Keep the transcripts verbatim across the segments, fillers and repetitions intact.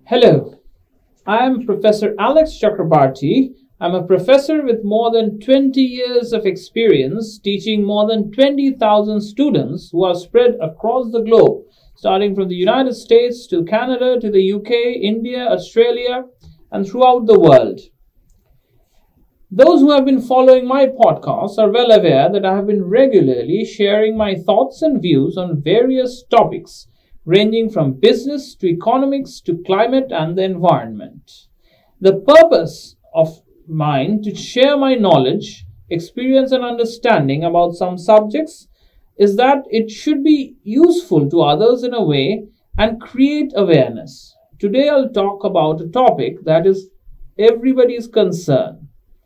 Hello, I am Professor Alex Chakrabarty. I'm a professor with more than twenty years of experience teaching more than twenty thousand students who are spread across the globe, starting from the United States to Canada to the U K, India, Australia, and throughout the world. Those who have been following my podcasts are well aware that I have been regularly sharing my thoughts and views on various topics ranging from business to economics to climate and the environment. The purpose of mine to share my knowledge, experience and understanding about some subjects is that it should be useful to others in a way and create awareness. Today I'll talk about a topic that is everybody's concern.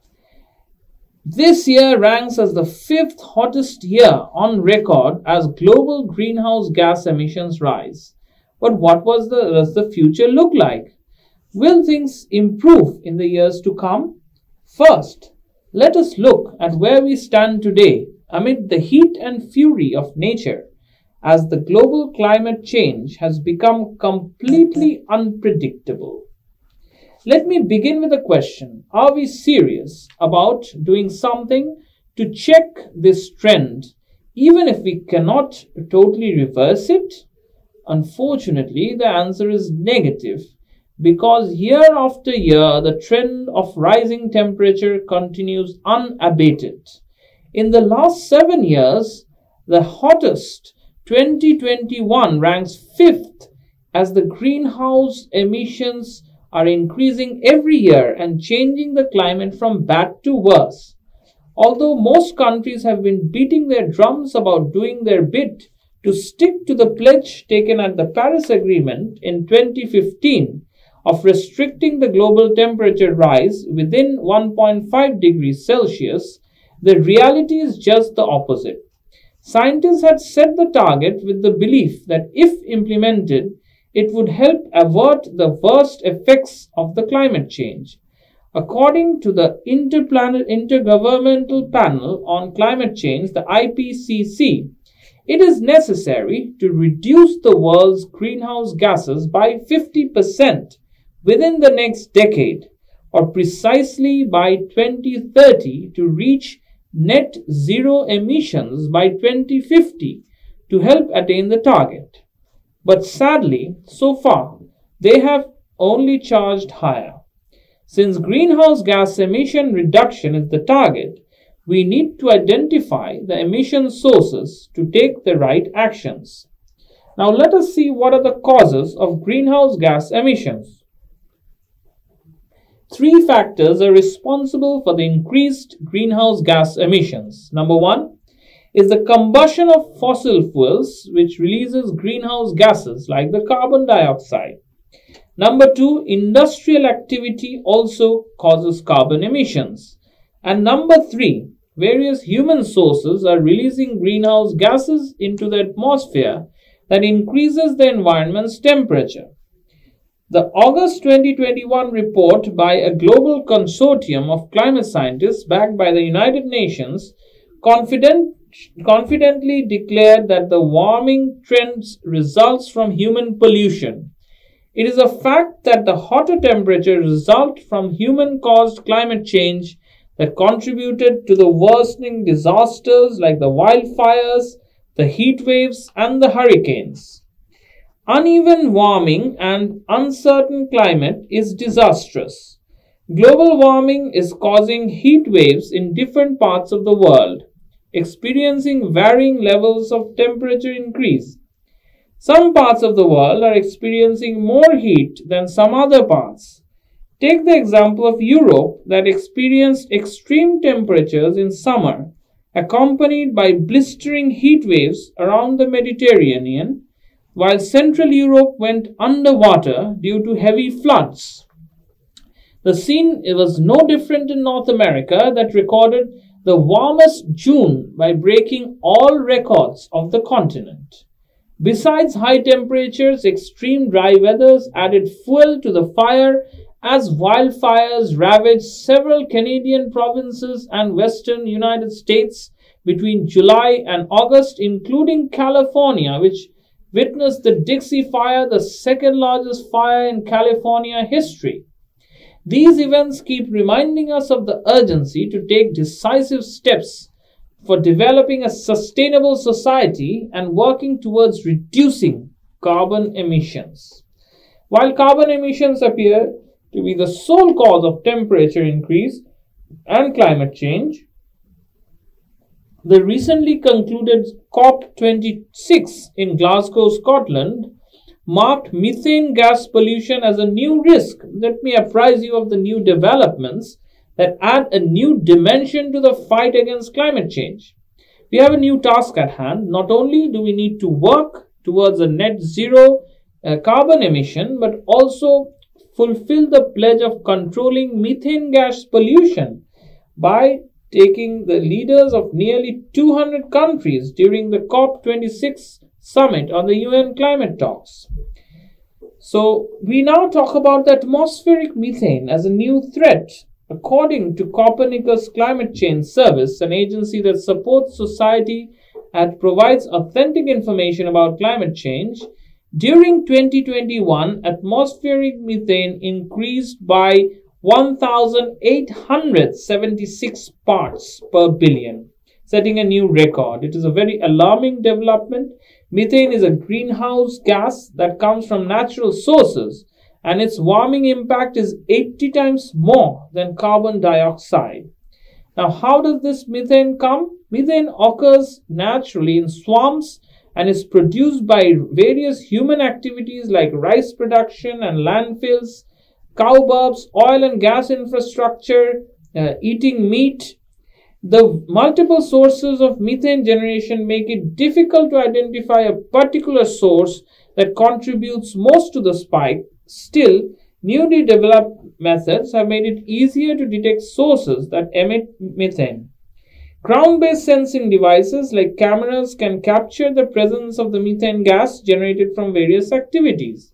This year ranks as the fifth hottest year on record as global greenhouse gas emissions rise. But what was the, does the future look like? Will things improve in the years to come? First, let us look at where we stand today amid the heat and fury of nature, as the global climate change has become completely unpredictable. Let me begin with a question. Are we serious about doing something to check this trend, even if we cannot totally reverse it? Unfortunately, the answer is negative, because year after year, the trend of rising temperature continues unabated. In the last seven years, the hottest twenty twenty-one ranks fifth as the greenhouse emissions are increasing every year and changing the climate from bad to worse. Although most countries have been beating their drums about doing their bit to stick to the pledge taken at the Paris Agreement in twenty fifteen of restricting the global temperature rise within one point five degrees Celsius, the reality is just the opposite. Scientists had set the target with the belief that if implemented, it would help avert the worst effects of the climate change. According to the Interplanet Intergovernmental Panel on Climate Change, the I P C C, it is necessary to reduce the world's greenhouse gases by fifty percent within the next decade, or precisely by twenty thirty to reach net zero emissions by twenty fifty to help attain the target. But sadly, so far, they have only charged higher. Since greenhouse gas emission reduction is the target, we need to identify the emission sources to take the right actions. Now let us see what are the causes of greenhouse gas emissions. Three factors are responsible for the increased greenhouse gas emissions. Number one is the combustion of fossil fuels, which releases greenhouse gases like the carbon dioxide. Number two, industrial activity also causes carbon emissions. And number three, various human sources are releasing greenhouse gases into the atmosphere that increases the environment's temperature. The August twenty twenty-one report by a global consortium of climate scientists backed by the United Nations confident confidently declared that the warming trends results from human pollution. It is a fact that the hotter temperatures result from human-caused climate change that contributed to the worsening disasters like the wildfires, the heat waves, and the hurricanes. Uneven warming and uncertain climate is disastrous. Global warming is causing heat waves in different parts of the world, experiencing varying levels of temperature increase. Some parts of the world are experiencing more heat than some other parts. Take the example of Europe that experienced extreme temperatures in summer, accompanied by blistering heat waves around the Mediterranean, while Central Europe went underwater due to heavy floods. The scene was no different in North America that recorded the warmest June by breaking all records of the continent. Besides high temperatures, extreme dry weathers added fuel to the fire as wildfires ravaged several Canadian provinces and western United States between July and August, including California, which witnessed the Dixie Fire, the second largest fire in California history. These events keep reminding us of the urgency to take decisive steps for developing a sustainable society and working towards reducing carbon emissions. While carbon emissions appear to be the sole cause of temperature increase and climate change, the recently concluded COP twenty-six in Glasgow, Scotland, marked methane gas pollution as a new risk. Let me apprise you of the new developments that add a new dimension to the fight against climate change. We have a new task at hand. Not only do we need to work towards a net zero uh, carbon emission, but also fulfill the pledge of controlling methane gas pollution by taking the leaders of nearly two hundred countries during the COP twenty-six summit on the U N climate talks. So we now talk about the atmospheric methane as a new threat. According to Copernicus Climate Change Service, an agency that supports society and provides authentic information about climate change, during twenty twenty-one, atmospheric methane increased by one thousand eight hundred seventy-six parts per billion, setting a new record. It is a very alarming development. Methane is a greenhouse gas that comes from natural sources, and its warming impact is eighty times more than carbon dioxide. Now, how does this methane come? Methane occurs naturally in swamps and is produced by various human activities like rice production and landfills, cow burps, oil and gas infrastructure, uh, eating meat. The multiple sources of methane generation make it difficult to identify a particular source that contributes most to the spike. Still, newly developed methods have made it easier to detect sources that emit methane. Ground-based sensing devices like cameras can capture the presence of the methane gas generated from various activities.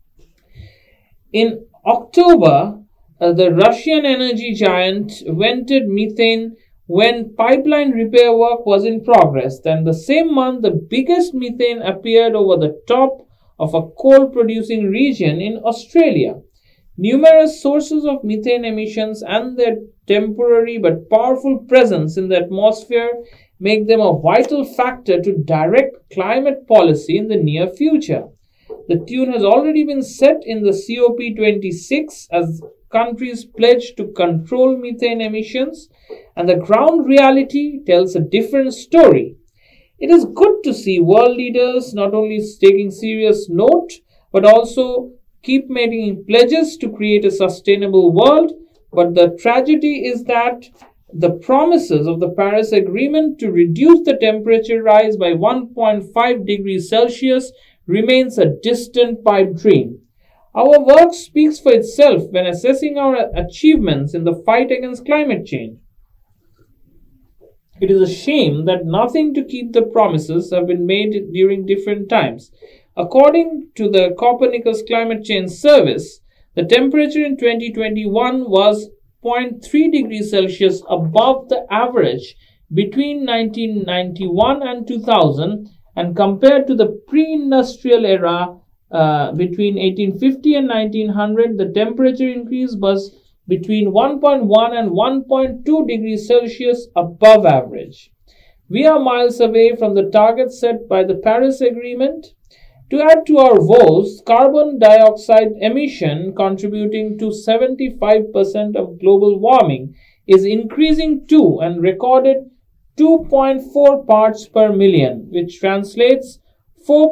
In October, uh, the Russian energy giant vented methane when pipeline repair work was in progress. Then the same month, the biggest methane appeared over the top of a coal-producing region in Australia. Numerous sources of methane emissions and their temporary but powerful presence in the atmosphere make them a vital factor to direct climate policy in the near future. The tune has already been set in the COP twenty-six as countries pledge to control methane emissions, and the ground reality tells a different story. It is good to see world leaders not only taking serious note, but also keep making pledges to create a sustainable world. But the tragedy is that the promises of the Paris Agreement to reduce the temperature rise by one point five degrees Celsius remains a distant pipe dream. Our work speaks for itself when assessing our achievements in the fight against climate change. It is a shame that nothing to keep the promises have been made during different times. According to the Copernicus Climate Change Service, the temperature in twenty twenty-one was zero point three degrees Celsius above the average between nineteen ninety-one and two thousand, and compared to the pre-industrial era uh, between eighteen fifty and nineteen hundred, the temperature increase was between one point one and one point two degrees Celsius above average. We are miles away from the target set by the Paris Agreement. To add to our woes, carbon dioxide emission, contributing to seventy-five percent of global warming, is increasing too and recorded two point four parts per million, which translates four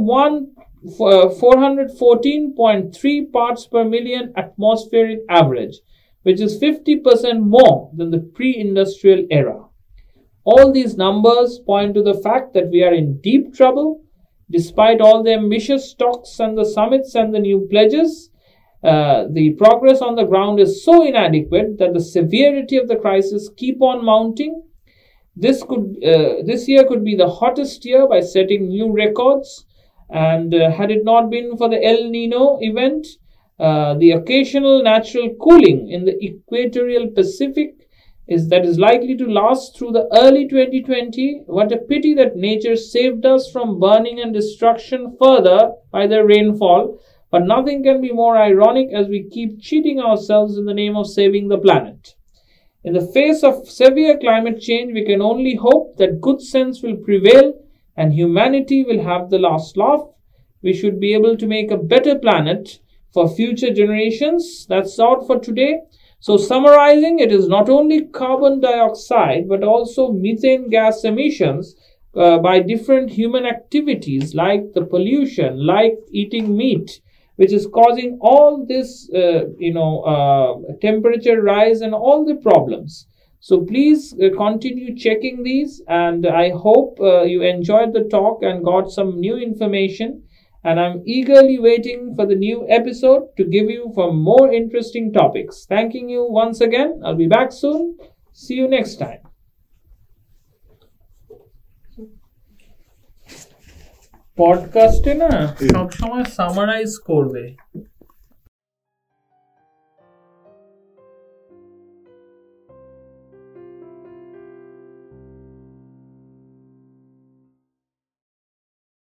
hundred fourteen point three parts per million atmospheric average, which is fifty percent more than the pre-industrial era. All these numbers point to the fact that we are in deep trouble. Despite all the ambitious talks and the summits and the new pledges, uh, the progress on the ground is so inadequate that the severity of the crisis keep on mounting. This could uh, this year could be the hottest year by setting new records, and uh, had it not been for the El Nino event, uh, the occasional natural cooling in the equatorial Pacific, is that is likely to last through the early twenty twenty. What a pity that nature saved us from burning and destruction further by the rainfall. But nothing can be more ironic as we keep cheating ourselves in the name of saving the planet. In the face of severe climate change, we can only hope that good sense will prevail and humanity will have the last laugh. We should be able to make a better planet for future generations. That's all for today. So summarizing, it is not only carbon dioxide but also methane gas emissions uh, by different human activities like the pollution, like eating meat, which is causing all this, uh, you know, uh, temperature rise and all the problems. So please uh, continue checking these, and I hope uh, you enjoyed the talk and got some new information. And I'm eagerly waiting for the new episode to give you for more interesting topics. Thanking you once again. I'll be back soon. See you next time. পডকাস্টে না সবসময় summarise করবে